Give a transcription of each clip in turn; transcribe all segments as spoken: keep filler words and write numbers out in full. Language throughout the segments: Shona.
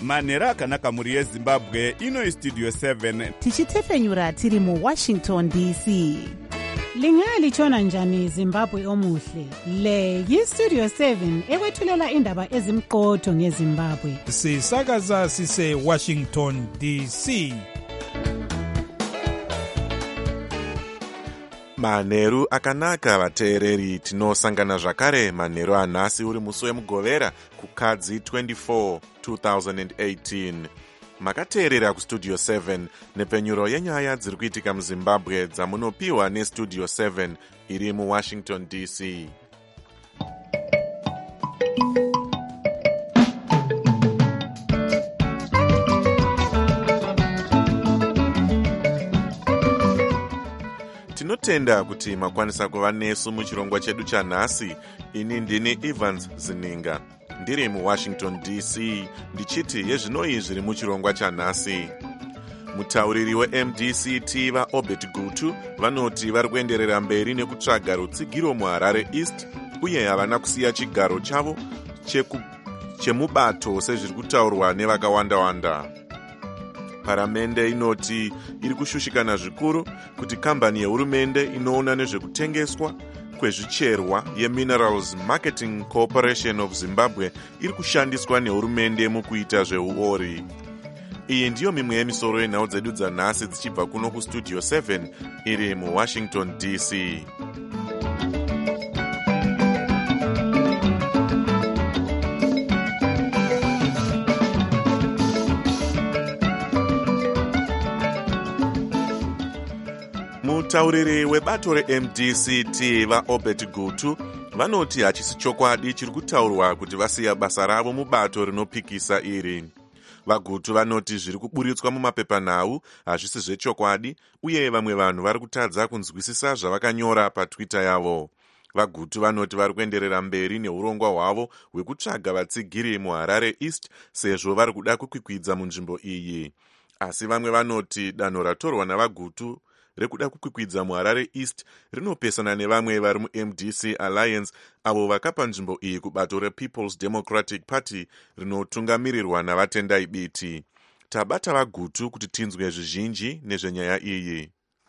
manhero akanaka mhuri yezimbabwe. Ino istudio seven tichitefenyura tiri muwashington D C. Lingalitshona njani Zimbabwe omuhle? Le yistudio seven ekwethulela indaba ezimqotho ngeZimbabwe. Sisakaza sise Washington D C. Manheru akanaka vateereri, tinosangana zvakare manheru anhasi uri musi wemugovera kukadzi twenty-four two thousand eighteen. Makateerera kustudio seven nepfenyuro yenyaya dziri kuitika muZimbabwe dzamunopiwa nestudio seven iri muWashington D C. Tinotenda kuti makwanisa kuva nesu muchirongwa chedu chanhasi. Ini ndini Evans Zininga, ndiri muWashington D C, ndichiti yezvinoi zviri muchirongwa chanhasi. Mutauriri we-M D C T vaObert Gutu vanoti vari kuenderera mberi nekutsvaga rutsigiro muHarare East, uye havana kusiya chigaro chavo chemubato sezviri kutaurwa nevakawanda-wanda. Paramende inoti iri kushushikana zvikuru kuti kambani yehurumende inoona nezvekutengeswa kwezvicherwa yeMinerals Marketing Corporation of Zimbabwe iri kushandiswa nehurumende mukuita zveuori. Iyi ndiyo mimwe yemisoro yenhau dzedu dzanhasi dzichibva kuno kustudio seven iri muWashington D C. Mutauriri webato re-M D C T vaObert Gutu vanoti hachisi chokwadi chiri kutaurwa kuti vasiya basa ravo mubato rinopikisa iri. VaGutu vanoti zviri kuburitswa mumapepanhau hazvisi zvechokwadi, uye vamwe vanhu vari kutadza kunzwisisa zvavakanyora paTwitter yavo. VaGutu vanoti vari kuenderera mberi neurongwa hwavo hwekutsvaga vatsigiri muHarare East sezvo vari kuda kukwikwidza munzvimbo iyi. Asi vamwe vanoti danho ratorwa navaGutu rekuda kukwikwidza muHarare East rinopesana nevamwe vari muM D C Alliance avo vakapa nzvimbo iyi kubato rePeople's Democratic Party rinotungamirirwa navatendai biti. Tabata vaGutu kuti tinzwe zvizhinji nezvenyaya iyi.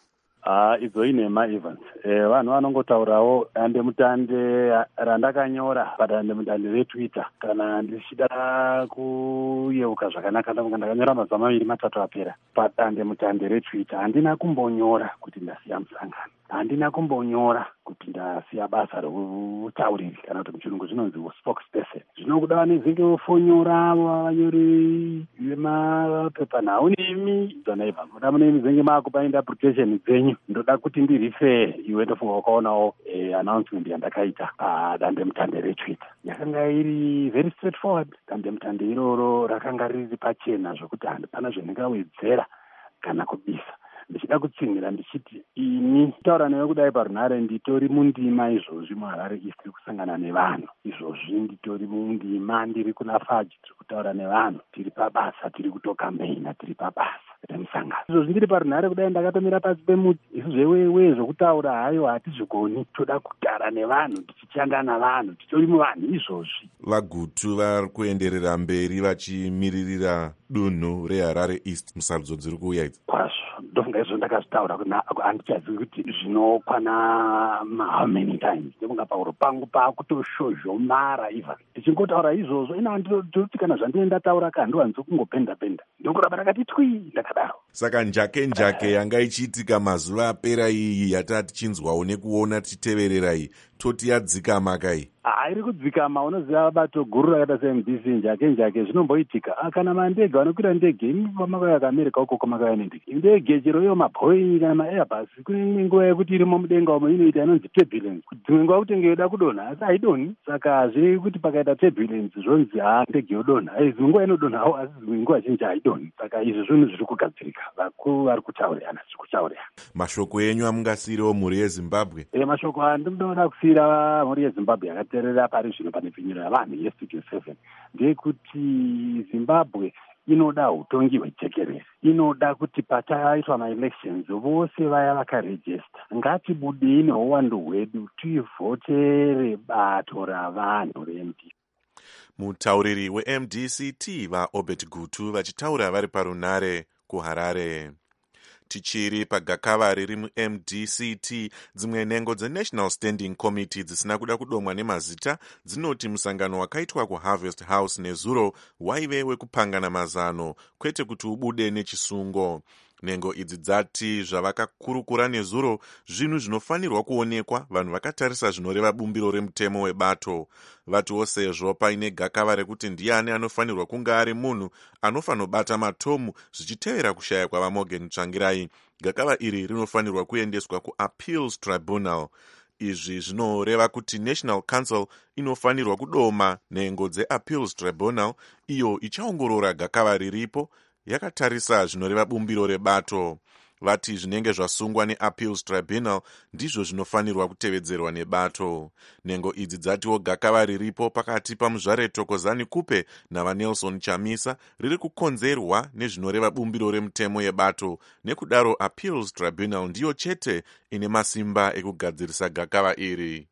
Ah, idzo inema Evans. Eh, vanhu vanongotaurawo dande mutande randakanyora padande mutande reTwitter kana ndichida kuyeuka zvakanaka ndakanyora mazuva maviri matatu apera padande mutande reTwitter. Handina kumbonyora kuti ndasiya musangano, handina kumbonyora kuti ndasiya basa reutauriri kana kuti muchirungu zvinonzi spokesperson. Zvinokuda vanezenge vofonyora vanyori vemapepanhau nemi dzanaiva muda munemi zenge maakupa interpretation dzenyu. Ndoda kuti ndirife iwe ndofunga wakaonawo eh, announcement yandakaita padande mutande reTwitter. Yakanga iri very straightforward. Dande mutande iroro rakanga riri pachena zvokuti hapana zvendingawedzera kana kubisa. Ndichida kutsingira ndichiti ini taura newe kudai parunhare nditori mundima izvozvi muHarare East tiri kusangana nevanhu. Izvozvi nditori mundima ndiri kuna Faji tiri kutaura nevanhu, tiri pabasa, tiri kutokambeina, tiri pabasa remusangano. Izvozvi ndiri parunhare kudai ndakatomira pasi pemuti. Isu zvewewe zvokutaura hayo hatizvigoni, toda kugara nevanhu, tichichanda navanhu, titori muvanhu izvozvi. VaGutu vari kuenderera mberi vachimiririra dunhu reHarare East musarudzo dziri kuuya idzi. Kwazvo ndofunga izvo ndakazvitaura kuti handichazivi kuti zvinokwana how many times. Ndofunga pauro pangu pakutoshozhomara iva ndichingotaura izvozvo. Ina ndoti kana zvandinenge ndataura ka handiwanzi kungopenda penda, ndokuramba ndakati twi ndakadaro. Saka njake njake yanga ichiitika mazuva apera iyi yatati tichinzwawo nekuona tichiteverera iyi toti yadzikama kai. Hairi kudzikama, unoziva bato guru rakata seM D C njake njake zvinomboitika. Kana mandege vanokwira ndege makauya kuAmerica uko kwamakauya nendege ndege chero iyo maBoeing kana maAirbus kune nguva yekuti irimo mudenga umo inoita inonzi turbulence. Dzimwe nguva kutenge yoda kudonha asi haidonhi. Saka zvekuti pakaita turbulence zvonzi ha ndege yodonha. Dzimwe nguva inodonhawo asi dzimwe nguva zhinji haidonhi. Saka izvi zvinhu zviri kugadzirika. Vakuru vari kutaurirana, zviri kutaurirana. Mashoko enyu amungasiyirawo mhuri yeZimbabwe? Eh, mashoko andinoda kusiyira mhuri yeZimbabwe yakateerera pari zvino pane pfinyiro yavanhu yestudio seven ndeyekuti Zimbabwe inoda utongi hwejekerere. Inoda kuti pataitwa maelections vose vaya vakarejista ngatibudei neuwandu hwedu tivhotere bato ravanhu reMD. Mutauriri we-M D C T vaObert Gutu vachitaura vari parunare kuHarare. Tichiri pagakava riri mu-M D C T, dzimwe nhengo dzeNational Standing Committee dzisina kuda kudomwa nemazita dzinoti musangano wakaitwa kuHarvest House nezuro waive wekupangana mazano, kwete kuti ubude nechisungo. Nhengo idzi dzati zvavakakurukura nezuro zvinhu zvinofanirwa kuonekwa vanhu vakatarisa zvinoreva bumbiro remutemo webato. Vatiwo sezvo paine gakava rekuti ndiani anofanirwa kunge ari munhu anofanobata matomu zvichitevera kushaya kwavaMorgan Tsvangirai, gakava iri rinofanirwa kuendeswa kuAppeals Tribunal. Izvi zvinoreva kuti National Council inofanirwa kudoma nhengo dzeAppeals Tribunal, iyo ichaongorora gakava riripo yakatarisa zvinoreva bumbiro rebato. Vati zvinenge zvasungwa neAppeals Tribunal ndizvo zvinofanirwa kutevedzerwa nebato. Nhengo idzi dzatiwo gakava riripo pakati paMuzvare Thokozani Kupe navaNelson Chamisa riri kukonzerwa nezvinoreva bumbiro remutemo yebato, nekudaro Appeals Tribunal ndiyo chete ine masimba ekugadzirisa gakava iri.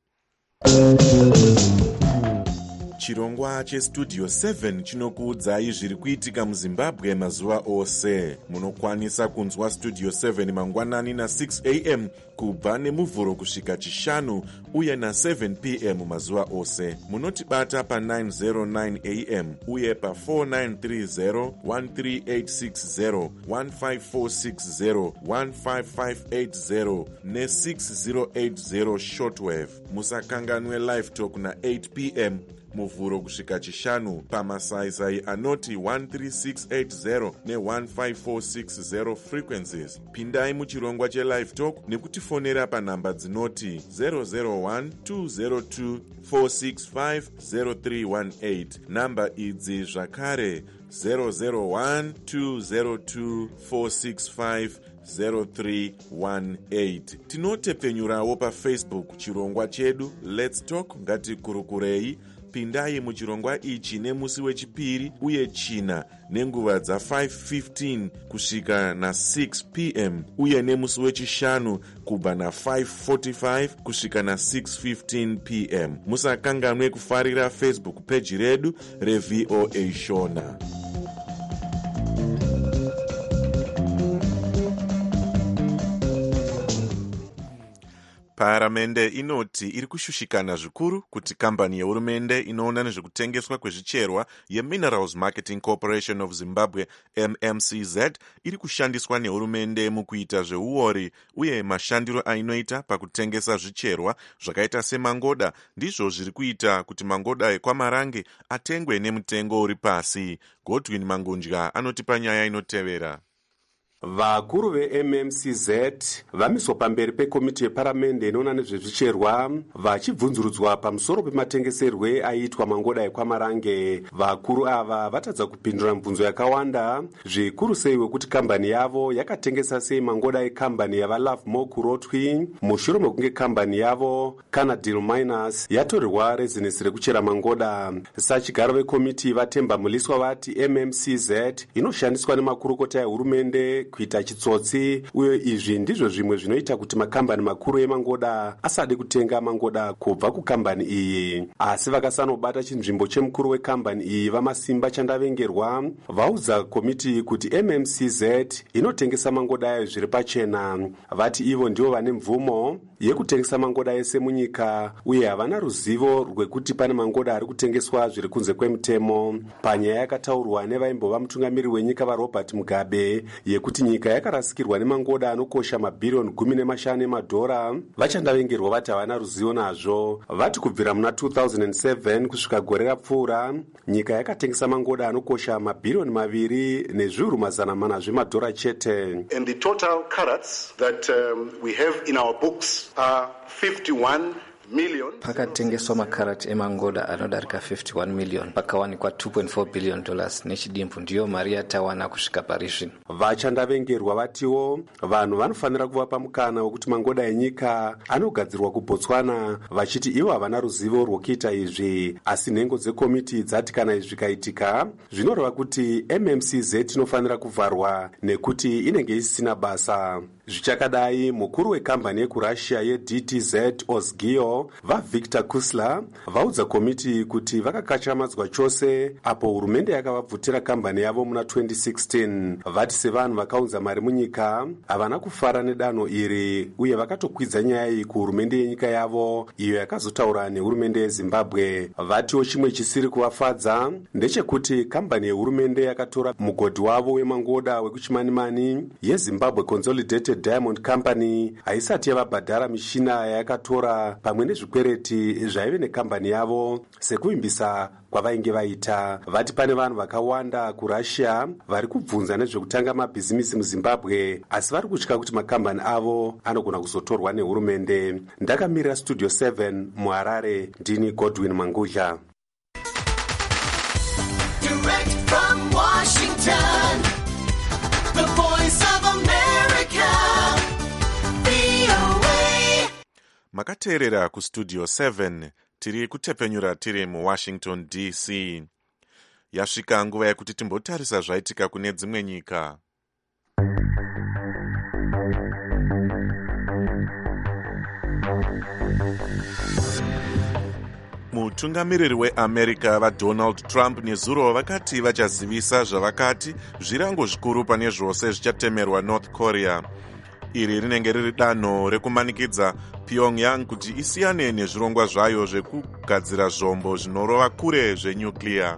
Chirongwa cheStudio seven chinokuudzai zviri kuitika muZimbabwe mazuva ose. Munokwanisa kunzwa Studio seven mangwanani na-six a m kubva nemuvhuro kusvika chishanu uye na-seven p m mazuva ose. Munotibata pa-nine oh nine a m uye pa-four nine three zero, one three eight six zero, one five four six zero, one five five eight zero ne-six zero eight zero shortwave. Musakanganwe live talk na-eight p m muvhuro kusvika chishanu pamasaisai anoti one three six eight zero ne-one five four six zero frequencies. Pindai muchirongwa chelive talk nekutifonera panhamba dzinoti zero zero one two zero two four six five zero three one eight. Namba idzi zvakare zero zero one two zero two four six five zero three one eight. Tinotepfenyurawo paFacebook chirongwa chedu Let's Talk ngatikurukurei. Pindai muchirongwa ichi nemusi wechipiri uye china nenguva dza-five fifteen kusvika na-six p m uye nemusi wechishanu kubva na-five forty-five kusvika na-six fifteen p m. Musakanganwe kufarira Facebook page redu reV O A Shona. Paramende inoti iri kushushikana zvikuru kuti kambani yehurumende inoona nezvekutengeswa kwezvicherwa yeMinerals Marketing Corporation of Zimbabwe M M C Z iri kushandiswa nehurumende mukuita zveuori uye mashandiro ainoita pakutengesa zvicherwa zvakaita semangoda ndizvo zviri kuita kuti mangoda ekwaMarange atengwe nemutengo uri pasi. Godwin Mangunja anotipa nyaya inotevera. Vakuru ve-M M C Z vamiswa pamberi pekomiti yeparamende inoona nezvezvicherwa vachibvunzurudzwa pamusoro pematengeserwe aiitwa mangoda ekwaMarange. Vakuru ava vatadza kupindura mibvunzo yakawanda, zvikuru sei wekuti kambani yavo yakatengesa sei mangoda ekambani yavaLovemore kurotwi mushure mekunge kambani yavo Canadil Miners yatorerwa rezinesi rekuchera mangoda. Sachigaro vekomiti vatemba muliswa vati M M C Z inoshandiswa nemakurukota ehurumende kuita chitsotsi, uye izvi ndizvo zvimwe zvinoita kuti makambani makuru emangoda asade kutenga mangoda kubva kukambani iyi. Asi vakasanobata chinzvimbo chemukuru wekambani iyi vamasimba chandavengerwa vaudza komiti kuti M M C Z inotengesa mangoda ayo zviri pachena. Vati ivo ndivo vane mvumo yekutengesa mangoda ese munyika uye havana ruzivo rwekuti pane mangoda ari kutengeswa zviri kunze kwemutemo. Panyaya yakataurwa nevaimbova mutungamiri wenyika vaRobert Mugabe yekuti nyika yakarasikirwa nemangoda anokosha mabhiriyoni gumi nemashanu emadhora, vachandavengerwa vati havana ruzivo nazvo. Vati kubvira muna two thousand seven kusvika gore rapfuura nyika yakatengesa mangoda anokosha mabhiriyoni maviri nezviuru mazana mana zvemadhora chete. And the total carats that um, we have in our books are fifty-one million. Pakatengeswa makarati emangoda anodarika fifty-one million, pakawanikwa two point four billion dollars nechidimbu ndiyo mari yatawana kusvika parizvino. Vachandavengerwa vatiwo vanhu vanofanira kuvapa mukana wekuti mangoda enyika anogadzirwa kuBotswana, vachiti ivo havana ruzivo rwokuita izvi. Asi nhengo dzekomiti dzati kana izvi zvikaitika zvinoreva kuti M M C Z inofanira kuvharwa nekuti inenge isina basa. Zvichakadai, mukuru wekambani yekurussia yeD T Z Ozgio vaVictor Kusler vaudza komiti kuti vakakachamadzwa chose apo hurumende yakavabvutira kambani yavo muna twenty sixteen. Vati sevanhu vakaunza mari munyika havana kufara nedanho iri uye vakatokwidza nyaya iyi kuhurumende yenyika yavo iyo yakazotaura nehurumende yeZimbabwe. Vatiwo chimwe chisiri kuvafadza ndechekuti kambani yehurumende yakatora mugodhi wavo wemangoda wekuchimanimani yeZimbabwe Consolidated Diamond Company haisati yavabhadhara mishina yayakatora pamwe nezvikwereti zvaive nekambani yavo sekuimbisa kwavainge vaita. Vati pane vanhu vakawanda kurussia vari kubvunza nezvekutanga mabhizimisi muZimbabwe asi vari kutya kuti makambani avo anogona kuzotorwa nehurumende. Ndakamirira Studio seven muHarare, ndini Godwin Mangudla. Direct from Washington, the voice of America, V O A. Makateerera kustudio seven, tiri kutepenyura tiri muWashington D C. Yasvika nguva yekuti timbotarisa zvaitika kune dzimwe nyika. Mutungamiriri weAmerica vaDonald Trump nezuro vakati vachazivisa zvavakati zvirango zvikuru pane zvose zvichatemerwa North Korea. Iri rinenge riri danho rekumanikidza Pyongyang kuti isiyane nezvirongwa zvayo zvekugadzira zvombo zvinorova kure zvenyuclear.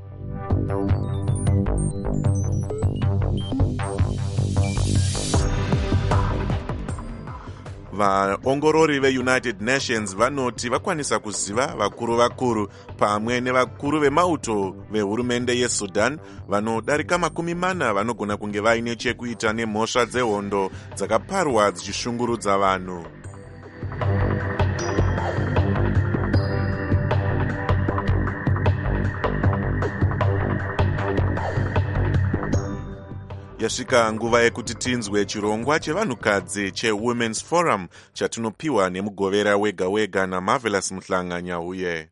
Vaongorori veUnited Nations vanoti vakwanisa kuziva vakuru vakuru pamwe nevakuru vemauto vehurumende yeSudan vanodarika makumi mana vanogona kunge vaine chekuita nemhosva dzehondo dzakaparwa dzichishungurudza vanhu. Yasvika nguva yekuti tinzwe chirongwa chevanhukadzi cheWomen's Forum chatinopiwa nemugovera wega wega naMarvelous Muhlanga uye.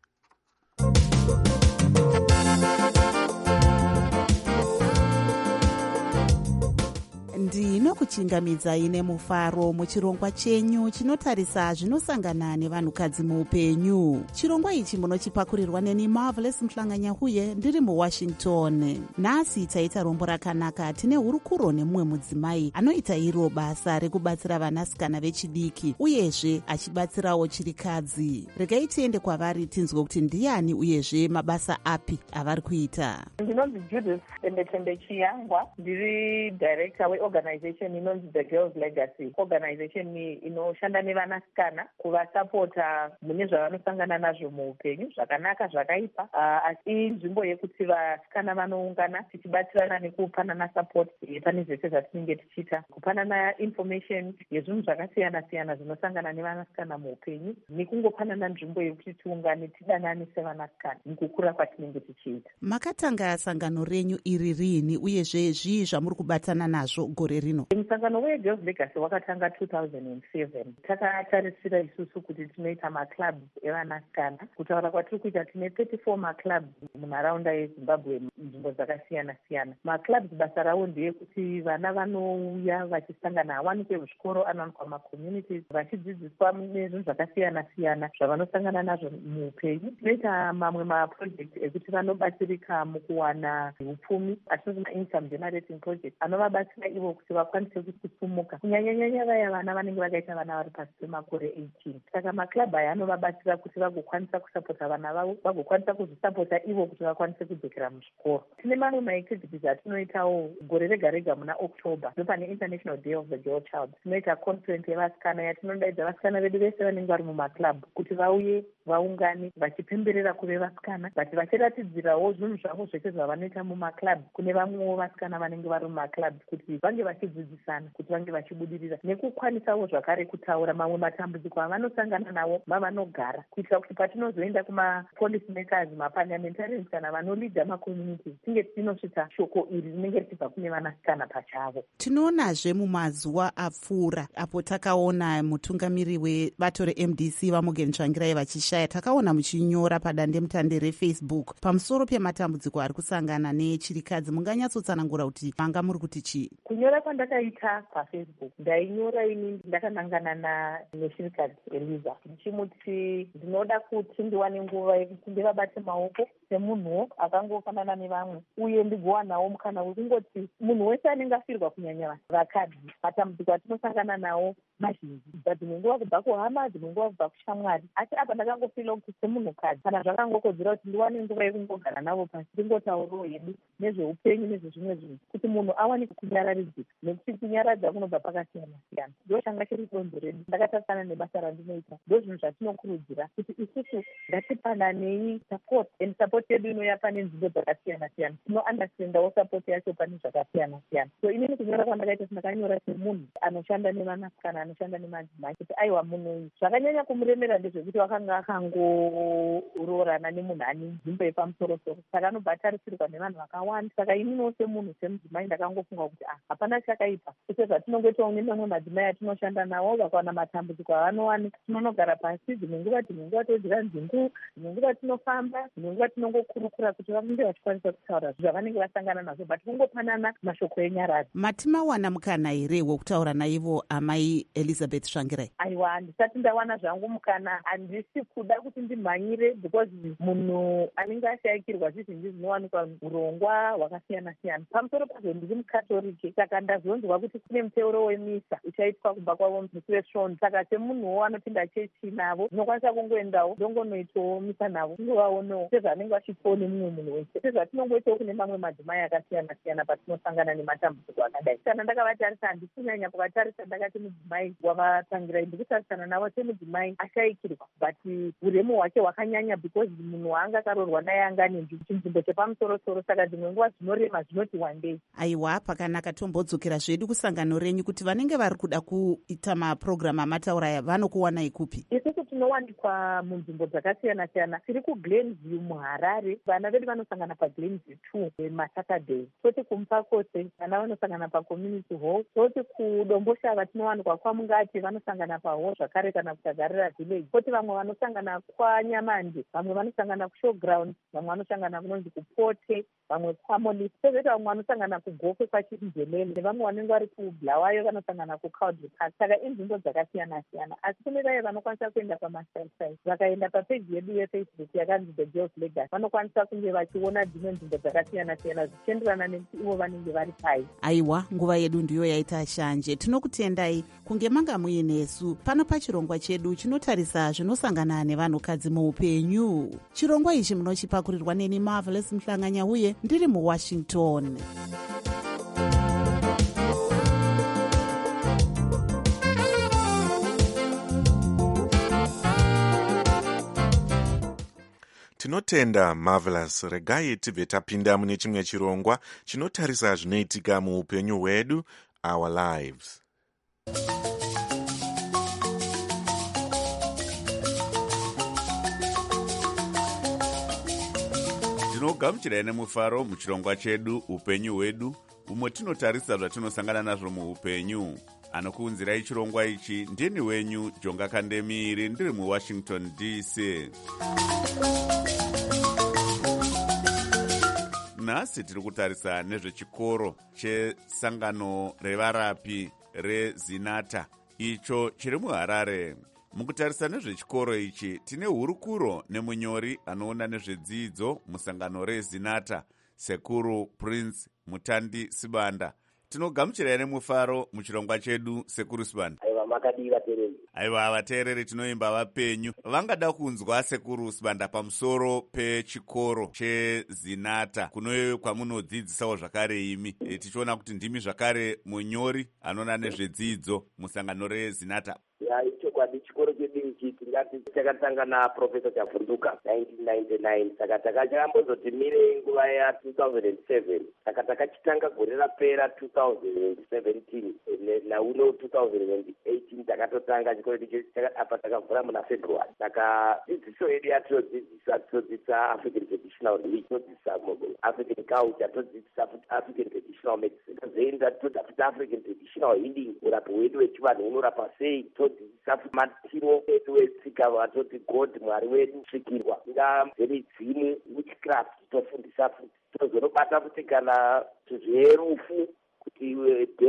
ndinokuchingamidzai nemufaro muchirongwa chenyu chinotarisa zvinosangana nevanhukadzi muupenyu. Chirongwa ichi munochipakurirwa neni Marvelous Muhlanga uye ndiri muWashington. Nhasi taita rombo rakanaka. Tine hurukuro nemumwe mudzimai anoita iro basa rekubatsira vanasikana vechidiki uyezve achibatsirawo chirikadzi. Regai tiende kwavari tinzwe kuti ndiani uyezve mabasa api avari kuita. Ndinonzi Judith Tembetembe Chiyangwa, ndiri director weorganization inonzi The Girls Legacy. Organization inoshanda nevanasikana kuvasapota mune zvavanosangana nazvo muupenyu, zvakanaka zvakaipa, asi nzvimbo yekuti vasikana vanoungana tichibatsirana nekupanana support pane zvese zvatinenge tichiita, kupanana information yezvinhu zvakasiyana siyana zvinosangana nevanasikana muupenyu, nekungopanana nzvimbo yekuti tiungane tidanane sevanasikana mukukura kwatinenge tichiita. Makatanga sangano renyu iri rini uyezve zvii zvamuri kubatana nazvo gore rino? Musangano weGirls Legacy wakatanga two thousand seven. Takatarisira isusu kuti tinoita maclubs evanasikana. Kutaura kwatiri kuita tine thirty-four maclubs munharaunda yeZimbabwe nzvimbo dzakasiyana siyana. Maclubs basa rawo ndeyekuti vana vanouya vachisangana, awanikwe muzvikoro, anowanikwa mucommunities, vachidzidziswa nezvinhu zvakasiyana siyana zvavanosangana nazvo muupenyu. Tinoita mamwe maproject ekuti vanobatsirika mukuwana upfumi, atinoti income generating project, anovabatsira ivo kuti vakwanise kusumuka, kunyanyanyanya vaya vana vanenge vakaita vana vari pasi pemakore eighteen. Saka maclub aya anovabatsira kuti vagokwanisa kusapota vana vavo, vagokwanisa kuzvisapota ivo kuti vakwanise kudzokera muzvikoro. Tine mamwe maactivities atinoitawo gore rega rega muna October, ndopane International Day of the Girl Child. Tinoita conference yevasikana yatinodaidza vasikana vedu vese vanenge vari mumaclub kuti vauye vaungane vachipemberera kuve vasikana, vati vachiratidzirawo zvinhu zvavo zvese zvavanoita mumaclub kune vamwewo vasikana vanenge vari mumaclub kuti vange vachidzidzisana, kuti vange vachibudirira, nekukwanisawo zvakare kutaura mamwe matambudziko avanosangana nawo mavanogara, kuitira kuti patinozoenda kumapolicy makers, maparliamentarians kana vanolidha macommunities tinge tinosvitsa shoko iri rinenge richibva kune vanasikana pachavo. Tinoonazve mumazuva apfuura apo takaona mutungamiri webato reM D C vaMorgan Tsvangirai vachishaya, takaona muchinyora padandemutande reFacebook pamusoro pematambudziko ari kusangana nechirikadzi. Munganyatsotsanangura kuti manga muri kuti chii? Kunyora kwandakaita Twitter, paFacebook. Ndainyora ini ndakanangana na neshirikadzi Eliza ndichimuti ndinoda kuti ndiwane nguva yekuti ndivabate maoko semunhuwo akangofanana nevamwe uye ndigowanawo mukana wekungoti munhu wese anenge afirwa kunyanya vakadzi matambudziko atinosangana nawo mazhinji dzimwe nguva kubva kuhama dzimwe nguva kubva kushamwari asi apa ndakangofila kuti semunhukadzi kana zvakangokodzera kuti ndiwane nguva yekungogara navo pasi tingotaurawo hedu nezveupenyu nezvezvimwe zvinhu kuti munhu awane kunyararidzika nekuti kunyaradza kunobva pakasiyana siyana ndo changa chiri donzo redu ndakatarisana nebasa randinoita ndo zvinhu zvatinokurudzira kuti isusu ngatipananei support and support yedu inouya pane nzvimbo dzakasiyana siyana tinounderstandawo support yacho pane zvakasiyana siyana so inini kunyora kwandakaita sindakanyora semunhu anoshanda nevanasikana anoshanda nemadzimai kuti aiwa munhu uyu zvakanyanya kumuremera ndezvekuti wakanga akangoroorana nemunhu ane nzvimbo yepamusorosoro saka anobva atarisirwa nevanhu vakawanda saka ininiwo semunhu semudzimai ndakangofunga kuti ah hapana chakaipa kwete zvatinongoitawo nemamwe madzimai atinoshanda nawo vakawana matambudziko avanowana tinonogara pasi dzimwe nguva dzimwe nguva todyira nzungu dzimwe nguva tinofamba dzimwe nguva tinongokurukura kuti vange vachikwanisa kutaura zvavanenge vasangana nazvo but kungopanana mashoko enyaradzo. Matimawana mukana here wokutaura naivo amai Elizabeth Svangirai? Aiwa, handisati ndawana zvangu mukana, handisi kuda kuti ndimhanyire because munhu anenge ashayikirwa zvizhinji zvinowanikwa urongwa hwakasiyana siyana. Pamusoro pazvo ndiri mukatoriki saka ndazonzwa kuti kune muteuro wemisa uchaitwa kubva kwavo musi wesvondo saka semunhuwo anopinda chechi navo ndinokwanisa kungoendawo ndongonoitawo misa navo kungovaonawo sezvanenge vachiitwawo nemumwe munhu wese sezvatinongoitawo kune mamwe madzimai akasiyana siyana patinosangana nematambudziko akadai. Kana ndakavatarisa handisi kunyanya kuvatarisa ndakati mudzimai wavatangirai ndikutarisana navo semudzimai ashayikirwa but uremu hwake hwakanyanya because munhu waanga akaroorwa naye anga ane chinzvimbo chepamusorosoro saka dzimwe nguva zvinorema zvinoti wandei. Aiwa, pakanaka tombodzokera zvedu kusangano renyu kuti vanenge vari kuda kuita mapurogiramu amataura vanokuwanai kupi? Isusu tinowanikwa munzvimbo dzakasiyana siyana. Tiri kuGlenview muHarare, vana vedu vanosangana paGlenview two maSaturday. Toti kuMupakose vana vanosangana paCommunity Hall. Toti kuDomboshava tinowanikwa kwaMungati vanosangana pahall zvakare kana kuTagarira Village. Toti vamwe vanosangana kwaNyamande, vamwe vanosangana kuShowground, vamwe vanosangana kunonzi kuPote, vamwe kwaMolice. Tozoti vamwe vanosangana kuGofe kwaChirinjelele, vamwe vanenge vari kuBulawayo vanosangana kuCowdry Park. Saka inzvimbo dzakasiyana siyana. Asi kune vaye vanokwanisa kuenda pamasaisai vakaenda papeji yedu yeFacebook yakanzi The Girls Legacy vanokwanisa kunge vachiona dzimwe nzvimbo dzakasiyana siyana zvichienderana nekuti ivo vanenge vari pai. Aiwa, nguva yedu ndiyo yaita shanje. Tinokutendai kunge manga muinesu pano pachirongwa chedu chinotarisa zvinosangana nevanhukadzi muupenyu. Chirongwa ichi munochipakurirwa neni Marvelous Mhlanganya uye ndiri muWashington. Tinotenda Marvelous. Regai tibve tapinda mune chimwe chirongwa chinotarisa zvinoitika muupenyu hwedu, our lives. Tinogamuchirai nemufaro muchirongwa chedu upenyu hwedu, umwe tinotarisa zvatinosangana nazvo muupenyu. Anokuunzirai chirongwa ichi ndini wenyu Jonga Kandemiri ndiri muWashington D C. Nhasi tiri kutarisa nezvechikoro chesangano revarapi reZinata icho chiri muHarare. Mukutarisa nezvechikoro ichi tine hurukuro nemunyori anoona nezvedzidzo musangano reZinata, Sekuru Prince Mutandi Sibanda. Tinogamuchirai nemufaro muchirongwa chedu, Sekuru Sibanda. Aiwa, makadii vateereri. Aiwa, vateereri tinoimba vapenyu. Vangada kunzwa Sekuru Sibanda pamusoro pechikoro cheZinata kuno kwamunodzidzisawo zvakare imi. E, tichiona kuti ndimi zvakare munyori anoona nezvedzidzo musangano reZinata. Ya, ichokwadi chikoro chedu ichi tingati chakatanga naProfesa Chavhunduka nineteen ninety-nine saka takachambozoti mire nguva ya two thousand seven saka takachitanga gore rapera two thousand seventeen nauno two thousand eighteen takatotanga chikoro ichi apa takavhura muna February. Saka dzidziso yedu yatinodzidzisa tinodzidzisa African traditional religion, tinodzidzisa African culture, tinodzidzisa African traditional medicine, tozoenda todzidzisa African traditional healing, urapi hwedu wechivanhu unorapa sei, todzidzisa matiro edu etsika vatoti God Mwari wedu svikirwa ngazvemidzimu witchcraft tofundisa futi tozonobata futi kana zverufu kuti death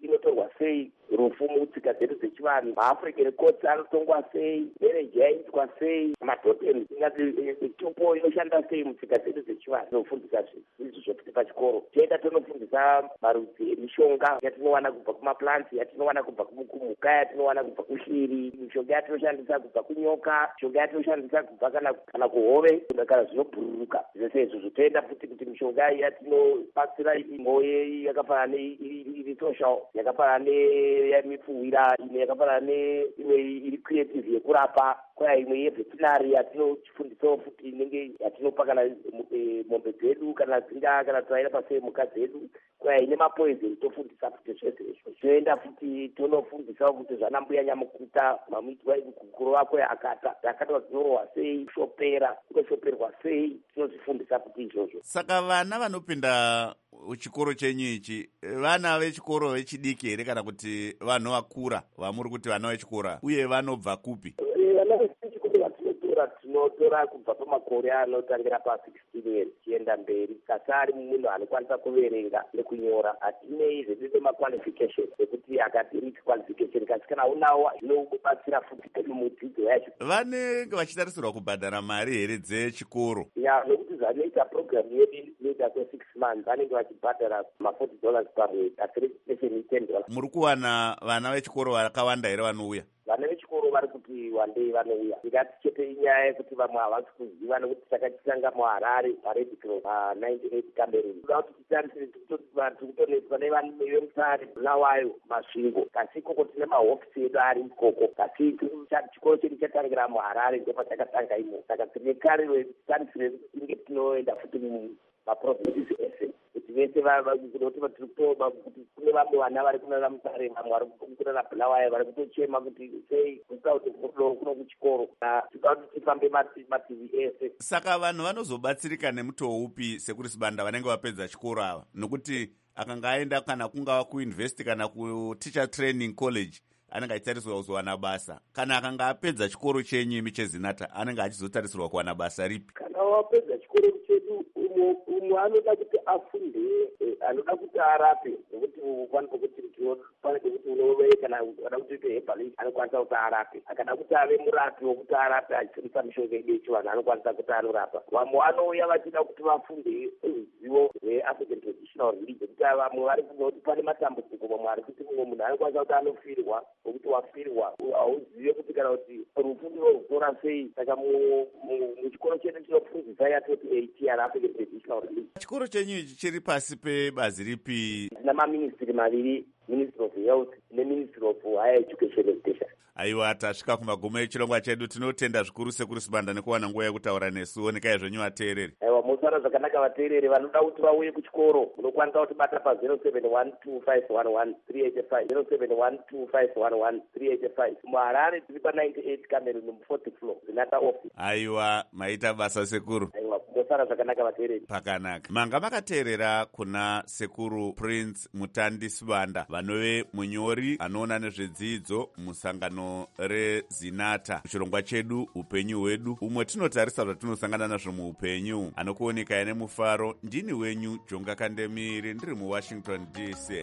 inotorwa sei, rufu mutsika dzedu dzechivanhu, maafrican courts anotongwa sei, marriage yaitwa sei, madhoteni ingati tupo inoshanda sei mutsika dzedu dzechivanhu. Tinofundisa izvi zvokuti pachikoro toenda tonofundisa marudzi emishonga yatinowana kubva kumaplanti, yatinowana kubva kumhuka, yatinowana kubva kushiri, mishonga yatinoshandisa kubva kunyoka, mishonga yatinoshandisa kubva kana kana kuhove kana zvinobhururuka. Zvese izvo zvotoenda futi kuti mishonga yatinobatsira imwe yakafanana neiri social, yakafanana neyemipfuwira, imwe yakafanana neimwe iri creative yekurapa, kwaya imwe yeveterinary yatinochifundisawo futi inenge yatinopa kana mombe dzedu kana dzinga kana twaira pasei mhuka dzedu, kwaya ine mapoison tofundisa futi zvese izvo. Toenda futi tonofundisawo kuti zvana mbuya nyamukuta mamuitwa mukuru wako akata takatwa zinorohwa sei, shopera kutoshoperwa sei, tinozvifundisa futi izvozvo. Saka vana vanopinda chikoro chenyu ichi vana vechikoro vechidiki here kana kuti vanhu vakura vamuri kuti vana vechikora, uye vanobva kupi? Vana vechikoro vatinotora tinotora kubva pamakore anotangira pa-sixteen years chienda mberi. Kasi ari munhu anokwanisa kuverenga nekunyora, hatinei zvedude maqualification ekuti akati rich qualification, kasi kana unawo zvinobatsira futi mudzidzo yacho. Vanenge vachitarisirwa kubhadhara mari here dzechikoro? Ya, nokuti zvanoita program yedu inoita kwe-six months vanenge vachibhadhara ma-forty dollars per week, asi registration ten dollars. Muri kuwana vana vechikoro vakawanda here vanouya? Vana vechikoro vari kuti wandei vanouya. Ndingati chete inyaya yekuti vamwe havasi kuziva, nekuti takatitanga muHarare paRed Cross pa-ninety-eight Cameroon. Kuda kuti titarisire tikutonetswa nevemutsari Bulawayo masvingo, kasi ikoko tine mahofisi edu ari ikoko, kasi chikoro chedu chatangira muHarare ndopatakatanga imo. Saka tine kare titarisire tinge tinoenda futi mumaprovinces ese kuti vese kuti kuti kune vamwe vana vari kunana Mutsare, vamwe vari kunana Bulawayo vari kutochema kuti sei kuita kuti kuno kuchikoro tikuda kuti tifambe mativi ese. Saka vanhu vanozobatsirika nemutoo upi sekuri Sibanda vanenge vapedza chikoro ava? Nokuti akanga aenda kana kungava kuuniversity kana kuteacher training college anenge achitarisirwa kuzowana basa, kana akanga apedza chikoro chenyu imi cheZinata anenge achizotarisirwa kuwana basa ripi? Kana wapedza chikoro chedu umwe anoda kuti afunde, anoda kuti arape, nekuti pano pokuti pane pekuti unowe kana anoda kuti uite hebalist anokwanisa kuti arape, akada kuti ave murapi wokuti arape achifundisa mishonga yedu yechivanhu anokwanisa kuti anorapa. Vamwe vanouya vachida kuti vafunde ruzivo rweAfrican traditional religion, kuti vamwe vari kuti pane matambudziko, vamwe ari kuti mumwe munhu anokwanisa kuti anofirwa, wokuti wafirwa hauzive kuti kana kuti rufu ndinorutora sei. Saka muchikoro chedu tinofundisa yatoti eight yeAfrican traditional religion. Chikoro chenyu ichi chiri pasi pebazi ripi? Tina maministry maviri, Ministry of Health neMinistry of Higher Education Education. Aiwa, tasvika kumagumo echirongwa chedu. Tinotenda zvikuru sekuru Sibanda nekuwana nguva yekutaura nesu. Onekai zvenyu vateereri. Aiwa, musara zvakanaka vateereri vanoda kuti vauye kuchikoro munokwanisa kuti bata pa zero seven one two five one one three eight five zero seven one two five one one three eight five. muHarare tiri pa ninety-eight Cameroon mu-fourth floor Zinata office. Aiwa, maita basa sekuru. Aiwa, musara zvakanaka vateereri. Pakanaka. Manga makateerera kuna sekuru Prince Mutandi Sibanda, vanove munyori anoona nezvedzidzo musangano reZinata. Chirongwa chedu upenyu hwedu, umwe tinotarisa zvatinosangana nazvo muupenyu. Anokuoneka ine mufaro, ndini wenyu Jonga Kandemiri, ndiri muWashington D C.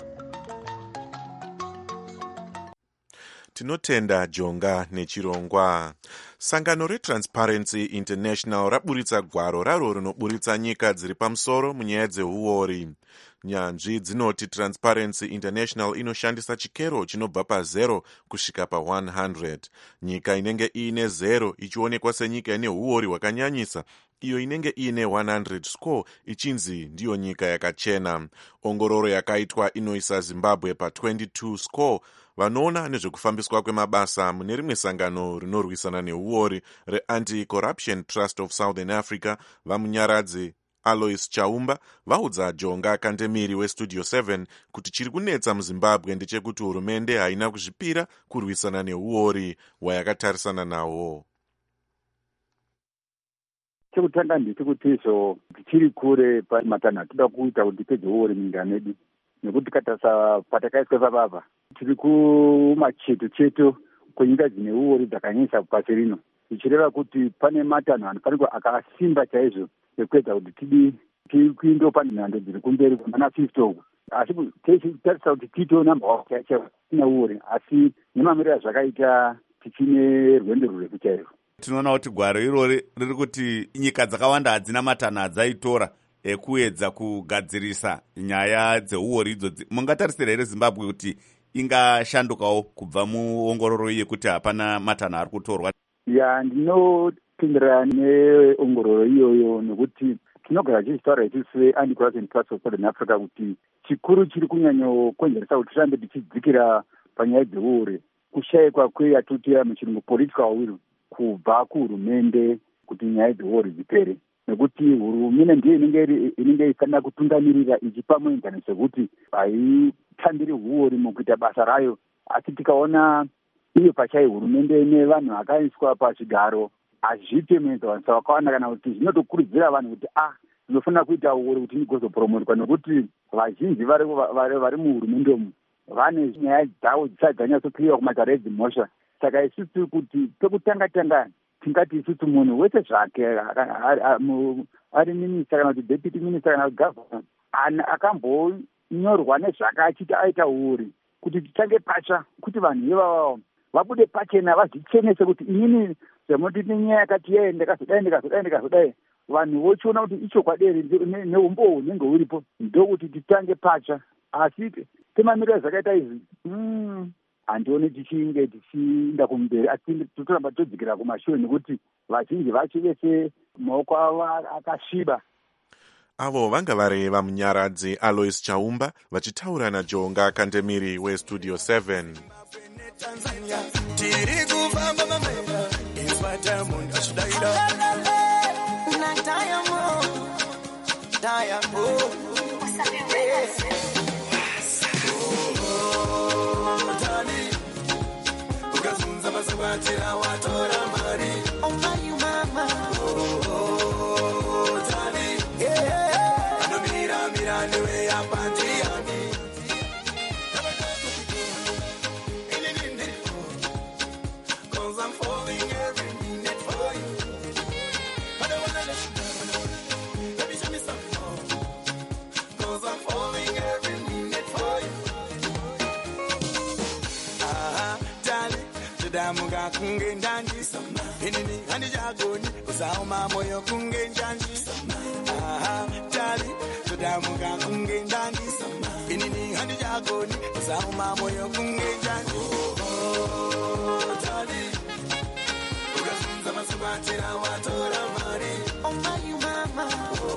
Tinotenda Jonga nechirongwa. Sangano reTransparency International raburitsa gwaro raro rinoburitsa nyika dziri pamusoro munyaya dzeuori. Nyanzvi dzinoti Transparency International inoshandisa chikero chinobva pazero kusvika pa one hundred. Nyika inenge iine zero ichionekwa senyika ine uori hwakanyanyisa, iyo inenge iine one hundred score ichinzi ndiyo nyika yakachena. Ongororo yakaitwa inoisa Zimbabwe pa twenty-two score. Vanoona nezvekufambiswa kwemabasa mune rimwe sangano rinorwisana neuori reAnti-Corruption Trust of Southern Africa vamunyaradzi Alois Chaumba vaudza Jonga Kandemiri weStudio seven kuti chiri kunetsa muZimbabwe ndechekuti hurumende haina kuzvipira kurwisana neuori hwayakatarisana nawo. Chekutanga ndechekuti izvo tichiri kure pamatanho atoda kuita kuti tipedze uori munyika medu, nekuti katasa patakaiswa papapa tiri kumacheto cheto kwenyika dzine uori dzakanyanyisa pasi rino, zvichireva kuti pane matanho anofanirwa akasimba chaizvo ekuedza kuti tidi tikuindo pane nhando dziri kumberi kumana fifty uku asi tichitarisa kuti tito namba tina uri asi nemamiriro azvakaita tichine rwendo rurefu chairwo. Tinoona kuti gwaro irori riri kuti nyika dzakawanda hadzina matanho adzaitora ekuedza kugadzirisa nyaya dzeuori idzodzi. Mungatarisira here Zimbabwe kuti ingashandukawo kubva muongororo yekuti hapana matanho ari kutorwa? Ya, ndinopindirana neongororo iyoyo nekuti tinogara tichitaura isusu anti-corruption parts of Southern Africa kuti chikuru chiri kunyanyokonzeresa kuti tirambe tichidzikira panyaya dzeuori kushayikwa kweyatotira muchirungu political will kubva kuhurumende kuti nyaya dzeuori dzipere, nekuti hurumende ndiyo inenge ifanira kutungamirira ichipa muenzano sekuti haitambiri uori mukuita basa rayo. Asi tikaona iyo pachai hurumende nevanhu vakaiswa pazvigaro hazvipe muenzaniso wakawanda, kana kuti zvinotokurudzira vanhu kuti ah ndinofanira kuita uori kuti ndigozopromotwa, nekuti vazhinji vari muhurumende umu vane nyaya dzavo dzisati dzanyatsokwiriwa kumatare edzimhosva. Saka isusu kuti pekutanga-tanga tingati isusu munhu wese zvake ari minista kana kuti deputy minister kana kuti governor akambonyorwa nezvake achiti aita uori kuti titange pacha kuti vanhu ivavo vabude pachena vazvichenese kuti inini zvamunoti nenyaya yakati yeye ndakazodai ndikazodai ndikazodai vanhu vochiona kuti ichokwadi here neumbohwo hunenge huripo, ndokuti titange pacha. Asi temamiriro zvakaita izvi handioni tichinge tichiinda kumberi, asi totoramba todzikira kumashure nekuti vazhinji vacho vese maoko avo akasviba. Avo vanga vareva munyaradzi Alois Chaumba vachitaura naJonga Kandemiri weStudio seven. Muga kunge njanji inini handi jagoni usauma moyo kunge njanji aha tali tuda muga kunge njanji inini handi jagoni usauma moyo kunge njanji tali ugasunza masubatira watora mari oh my mama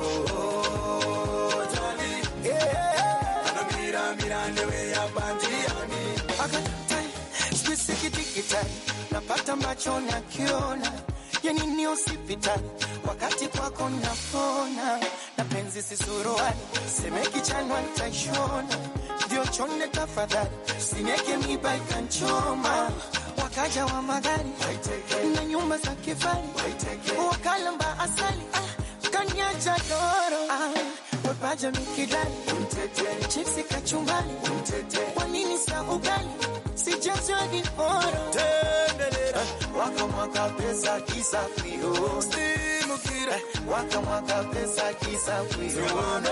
oh tali yeah ana mira mira newe ya bandiani akatai sikitikita napata macho na kiona yani ni hospitali wakati kwako napona na penzi sisuruani semeki chanwa nitaishona ndio chonde tafadhali sineke miba ikanchoma wakaja wa magari na nyumba za kifari wakalamba asali ah, kanyaja doro ah, wapaja mikidali chipsi kachumbali wanini sa ugali sijazwa viporo waka mwaka pesa kisa kuyo stimukira waka mwaka pesa kisa kuyo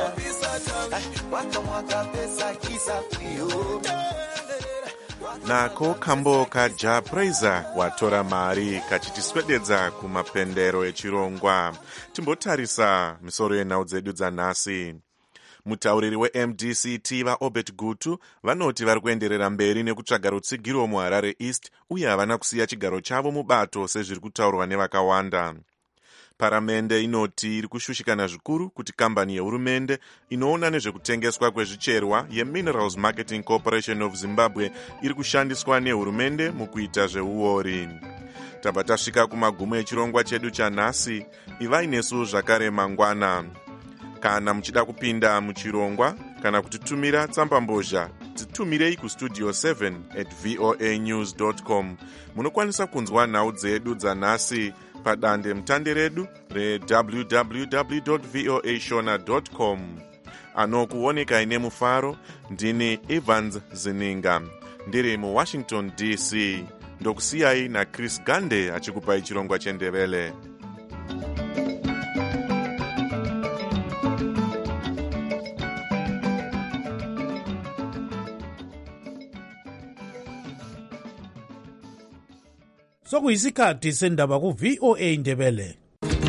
waka mwaka pesa kisa kuyo. Nako kambo kaja Praiser watora mari kachitiswededza kumapendero echirongwa. Timbotarisa misoro yenhau dzedu dzanhasi. Mutauriri weM D C T vaObert Gutu vanoti vari kuenderera mberi nekutsvaga rutsigiro muHarare East uye havana kusiya chigaro chavo mubato sezviri kutaurwa nevakawanda. Paramende inoti iri kushushikana zvikuru kuti kambani yehurumende inoona nezvekutengeswa kwezvicherwa yeMinerals Marketing Corporation of Zimbabwe iri kushandiswa nehurumende mukuita zveuori. Tabva tasvika kumagumo echirongwa chedu chanhasi. Ivai nesu zvakare mangwana. Kana muchida kupinda muchirongwa kana kutitumira tsambambozha, titumirei kustudio seven at voa news dot com. Munokwanisa kunzwa nhau dzedu dzanhasi padande mutande redu re-w w w dot voa shona dot com. Anokuoneka ine mufaro ndini Evans Zininga ndiri muWashington D C. Ndokusiyai naChris Gande achikupai chirongwa chendevele. sokuyisikhathi sendaba ku-V O A Ndebele.